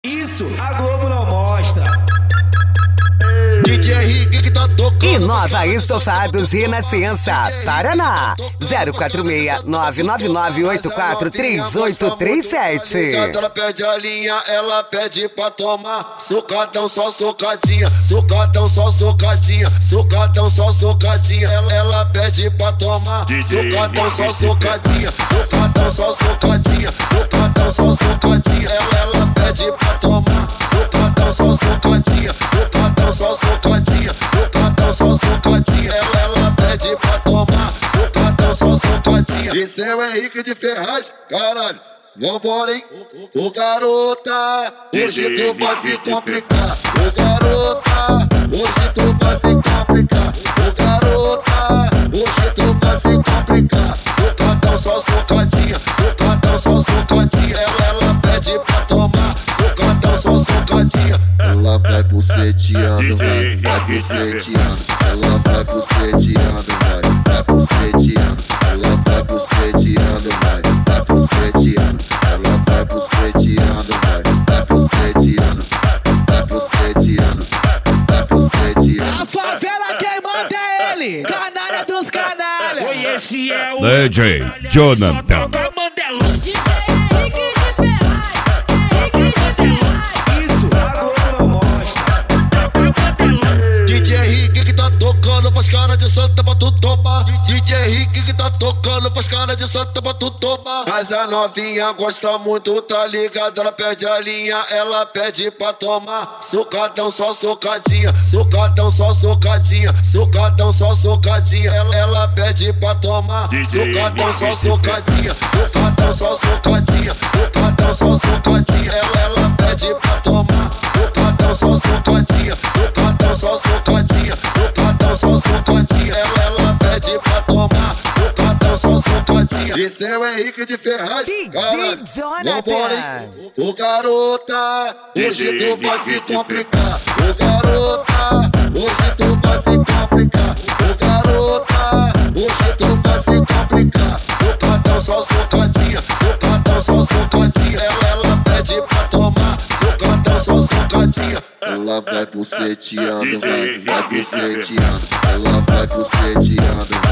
Isso a Globo não mostra. DJ Henrique que tá tocando. Inova Estofados Renascença, Paraná. 046-999843837. Ela pede a linha, ela pede pra tomar. Socadão, só socadinha. Socadão, só socadinha. Socadão, só socadinha. Ela pede pra tomar. Socadão, só socadinha. Socadão, só socadinha. Socadão, só socadinha. Ela pede pra tomar. Socadão, só socadinha. Socadão, só socadinha. Socadão, só socadinha. Ela pede pra tomar. Socadão, só socadinha. Esse é o Henrique de Ferraz, caralho. Vambora, hein? Ô garota, hoje tu vai se complicar. Ô garota, hoje tu vai se complicar. Ô garota, hoje tu vai se complicar. Socadão, só socadinha. Socadão, só socadinha. Ela pede pra tomar. Socadão, só socadinha. Ela vai buceteando, vai buceteando. Ela vai buceteando, vai buceteando. Ela vai buceteando, vai buceteando. Ela vai buceteando, vai buceteando. Vai buceteando, vai buceteando. A favela quem manda é ele, canalha dos canalha. Oi, esse é o DJ Jonathan. Isso a Globo não mostra. DJ Henrique que tá tocando, faz cara de santa pra tu tomar. DJ Henrique que tá tocando, faz cara de santa pra tu tomar. Mas a novinha gosta muito, tá ligado? Ela perde a linha, ela pede pra tomar. Socadão, só socadinha. Socadão, só socadinha. Socadão, só socadinha. Ela pede pra tomar. Socadão, só socadinha. Socadão, só socadinha. Socadão, só socadinha. Ela pede pra tomar. Socadão, só socadinha. Socadão, só socadinha. Socadão, só socadinha. Ela pede pra tomar. Socadão, só socadinha. Esse é o Henrique de Ferraz, caralho. Vambora, hein? Ô garota, hoje tu vai se complicar. Ô garota, hoje tu vai se complicar. Ô garota, hoje tu vai se complicar. Socadão, só socadinha. Socadão, só socadinha. Ela pede pra tomar. Socadão, só socadinha. Ela vai buceteando, vai buceteando. Ela vai buceteando,